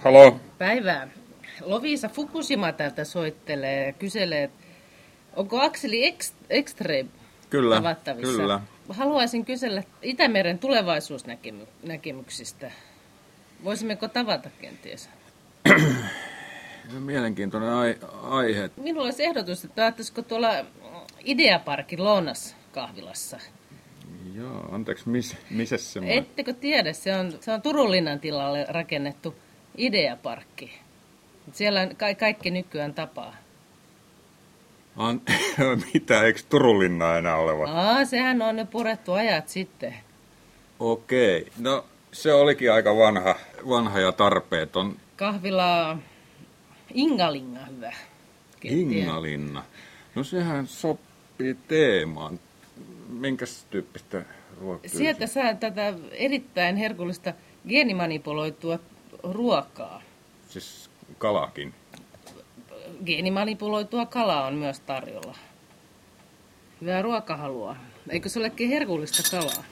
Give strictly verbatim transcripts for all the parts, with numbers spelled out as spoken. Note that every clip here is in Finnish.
Halo. Päivää. Lovisa Fukushima täältä soittelee ja kyselee, onko Akseli Extreme Kyllä, tavattavissa? Kyllä. Haluaisin kysellä Itämeren tulevaisuusnäkemyksistä. Voisimmeko tavata kenties? Mielenkiintoinen aihe. Minulla olisi ehdotus, että ajattaisiko tuolla Ideaparkin lounaskahvilassa? Joo, anteeksi, miss, missä se on? Ettekö tiedä, se on, se on Turun linnan tilalle rakennettu Ideaparkki. Siellä on ka- kaikki nykyään tapaa. An, mitä, eikö Turun linna enää oleva? Aa, sehän on jo purettu ajat sitten. Okei, no se olikin aika vanha, vanha ja tarpeeton. Kahvila Ingalinga hyvä. Ingalinna. No sehän sopii teemaan. Minkäs tyyppistä ruokaa? Sieltä saa tätä erittäin herkullista geenimanipuloitua ruokaa. Siis kalakin. Geenimanipuloitua kalaa on myös tarjolla. Hyvää ruokahalua. Eikö se olekin herkullista kalaa?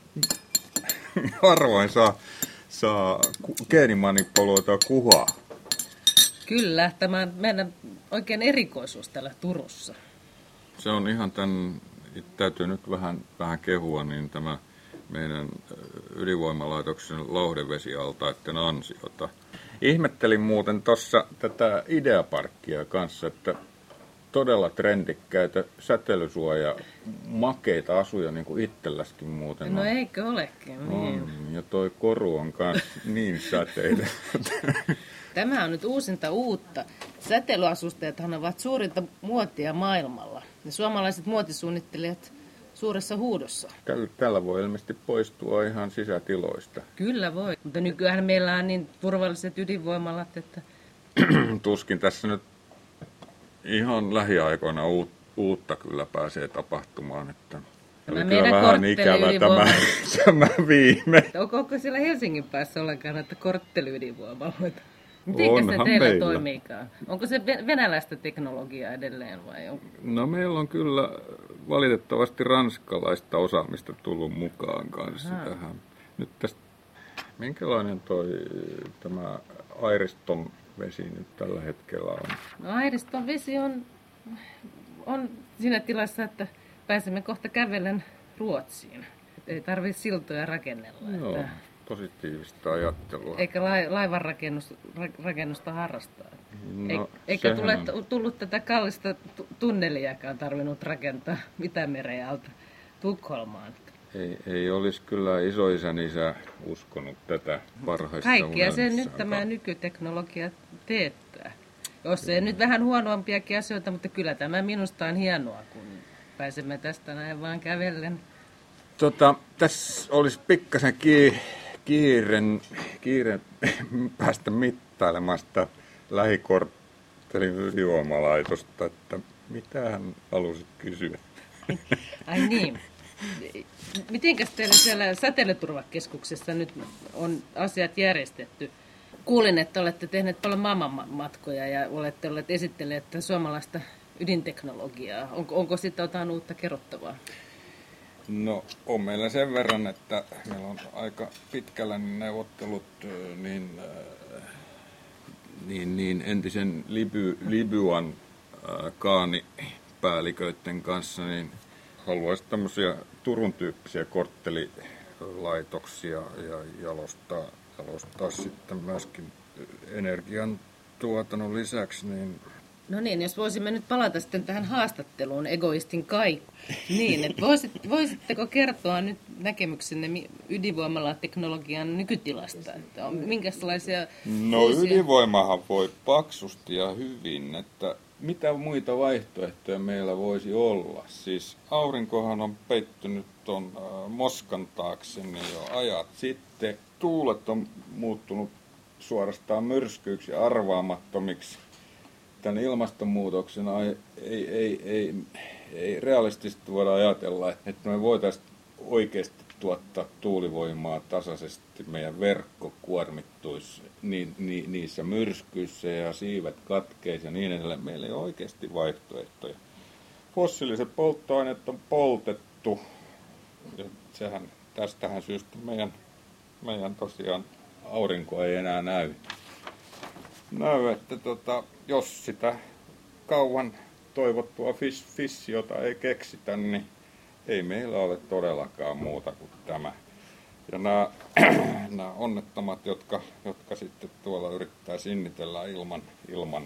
Harvoin saa, saa geenimanipuloitua kuhaa. Kyllä, tämä on meidän oikein erikoisuus täällä Turussa. Se on ihan tämän, täytyy nyt vähän, vähän kehua, niin tämä meidän ydinvoimalaitoksen lauhdevesialtaiden ansiota. Ihmettelin muuten tuossa tätä Ideaparkkia kanssa, että todella trendikkäitä säteilysuoja makeita asuja, niin kuin itselläskin muuten no on. No eikö olekin, niin. On, ja toi koru on kanssa niin säteitä. Tämä on nyt uusinta uutta. Säteilyasustajathan ovat suurinta muotia maailmalla. Ja suomalaiset muotisuunnittelijat suuressa huudossa. Tällä voi ilmeisesti poistua ihan sisätiloista. Kyllä voi, mutta nykyään meillä on niin turvalliset ydinvoimalat, että... Tuskin tässä nyt ihan lähiaikoina uutta kyllä pääsee tapahtumaan, että... Tämä oli kyllä vähän ikävä tämä, tämä viime. Onko, onko siellä Helsingin päässä ollenkaan näitä korttelyydinvoimaloita? Miten se teillä meillä. toimiikaan? Onko se venäläistä teknologiaa edelleen vai on? No meillä on kyllä valitettavasti ranskalaista osaamista tullut mukaan kanssa Aha. tähän. Nyt tästä, minkälainen toi tämä Airiston vesi nyt tällä hetkellä on? No Airiston vesi on, on siinä tilassa, että pääsemme kohta kävellen Ruotsiin. Ei tarvitse siltoja rakennella. Joo. Että... Positiivista ajattelua. Eikä laivan rakennus, rakennusta harrastaa. No, Eikä tule, tullut tätä kallista tunneliakaan tarvinnut rakentaa Itämeren alta Tukholmaan. Ei, ei olisi kyllä isoisän isä uskonut tätä parhaista Kaikkia se nyt tämä nykyteknologia teettää. Jos ei nyt vähän huonoampiakin asioita, mutta kyllä tämä minusta on hienoa, kun pääsemme tästä näin vaan kävellen. Tota, tässä olisi pikkasen ki- kiiren, kiiren päästä mittailemaan sitä lähikorttelin ydinvoimalaitosta, että mitä hän halusi kysyä? Ai niin. Mitenkäs teillä siellä säteilyturvakeskuksessa nyt on asiat järjestetty? Kuulin, että olette tehneet paljon maailmanmatkoja ja olette olleet esitelleet suomalaista ydinteknologiaa. Onko, onko siitä jotain uutta kerrottavaa? No on meillä sen verran, että meillä on aika pitkällä neuvottelut niin, niin, niin entisen Liby, Libyan äh, kaanipäälliköiden kanssa, niin haluaisi tämmöisiä Turun tyyppisiä korttelilaitoksia ja jalostaa, jalostaa sitten myöskin energian tuotannon lisäksi, niin no niin, jos voisimme nyt palata sitten tähän haastatteluun, egoistin kaiku. Niin, että voisit, voisitteko kertoa nyt näkemyksenne ydinvoimalateknologian nykytilasta? Että on minkälaisia No uusia... ydinvoimahan voi paksusti ja hyvin, että mitä muita vaihtoehtoja meillä voisi olla? Siis aurinkohan on peittynyt tuon äh, moskan taakse jo ajat sitten. Tuulet on muuttunut suorastaan myrskyiksi ja arvaamattomiksi. Tämän ilmastonmuutoksen ei, ei, ei, ei, ei realistisesti voida ajatella, että me voitaisiin oikeasti tuottaa tuulivoimaa tasaisesti. Meidän verkko kuormittuisi ni, ni, niissä myrskyissä ja siivet katkeisi ja niin edelleen. Meillä ei ole oikeasti vaihtoehtoja. Fossiiliset polttoaineet on poltettu. Ja sehän, tästähän syystä meidän, meidän tosiaan aurinko ei enää näy. No, että tota, jos sitä kauan toivottua fis, fissiota ei keksitä, niin ei meillä ole todellakaan muuta kuin tämä. Ja nämä, nämä onnettomat, jotka, jotka sitten tuolla yrittää sinnitellä ilman, ilman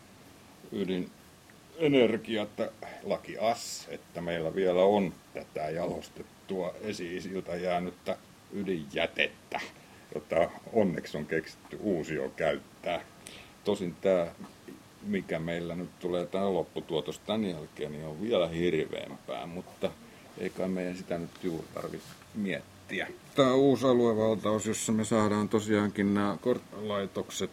ydinenergiata, laki as, että meillä vielä on tätä jalostettua esi-isiltä jäänyttä ydinjätettä, jota onneksi on keksitty uusio käyttää. Tosin tämä, mikä meillä nyt tulee tämä lopputuotos tämän jälkeen, niin on vielä hirveämpää, mutta eikä meidän sitä nyt juuri tarvitse miettiä. Tämä uusi aluevaltaus, jossa me saadaan tosiaankin nämä korttalaitokset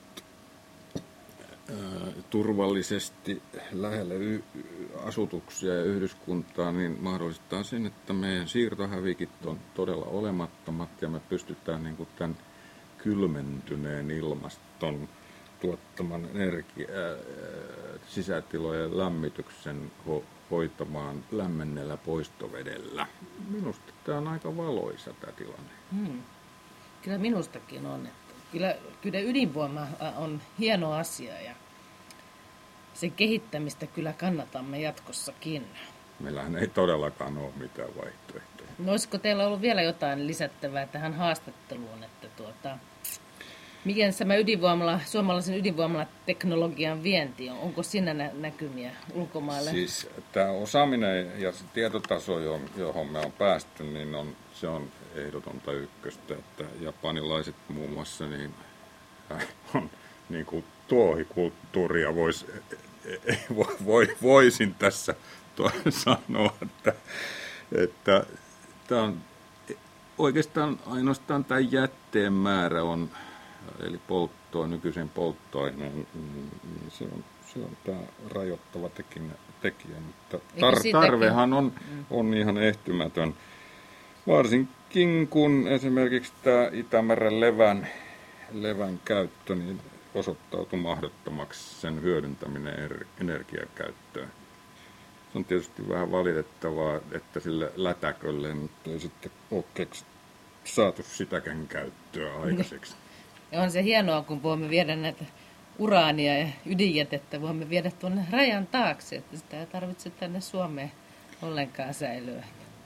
turvallisesti lähelle y- asutuksia ja yhdyskuntaa, niin mahdollistaa sen, että meidän siirtohävikit on todella olemattomat ja me pystytään niin kuin tämän kylmentyneen ilmaston tuottaman energia- ää, sisätilojen lämmityksen ho- hoitamaan lämmennellä poistovedellä. Minusta tämä on aika valoisa tämä tilanne. Hmm. Kyllä minustakin on. Että kyllä, kyllä ydinvoima on hieno asia ja sen kehittämistä kyllä kannatamme jatkossakin. Meillähän ei todellakaan ole mitään vaihtoehtoja. No, olisiko teillä ollut vielä jotain lisättävää tähän haastatteluun, että tuota, miten tämä ydinvoimala, suomalaisen ydinvoimalateknologian vienti on? Onko siinä nä- näkymiä ulkomaille? Siis tämä osaaminen ja se tietotaso, johon me on päästy, niin on, se on ehdotonta ykköstä. Että japanilaiset muun muassa niin, on niin kuin tuohikulttuuria vois, voi, voisin tässä sanoa, että, että tämä on oikeastaan ainoastaan tämä jätteen määrä on, eli polttoa, nykyisen polttoaineen, niin se on, se on tämä rajoittava tekijä, tekijä mutta tar- tarvehan on, on ihan ehtymätön. Varsinkin kun esimerkiksi tämä Itämeren levän, levän käyttö niin osoittautui mahdottomaksi sen hyödyntäminen er, energiakäyttöön. Se on tietysti vähän valitettavaa, että sille lätäkölle nyt ei sitten ole saatu sitäkään käyttöä aikaiseksi. Ja on se hienoa, kun voimme viedä näitä uraania ja ydinjätettä, voimme viedä tuonne rajan taakse, että sitä ei tarvitse tänne Suomeen ollenkaan säilyä.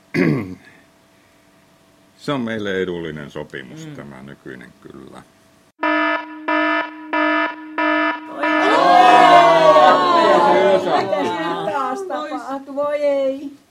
Se on meille edullinen sopimus, mm. tämä nykyinen kyllä. Mitä nyt taas tapahtui? Voi ei.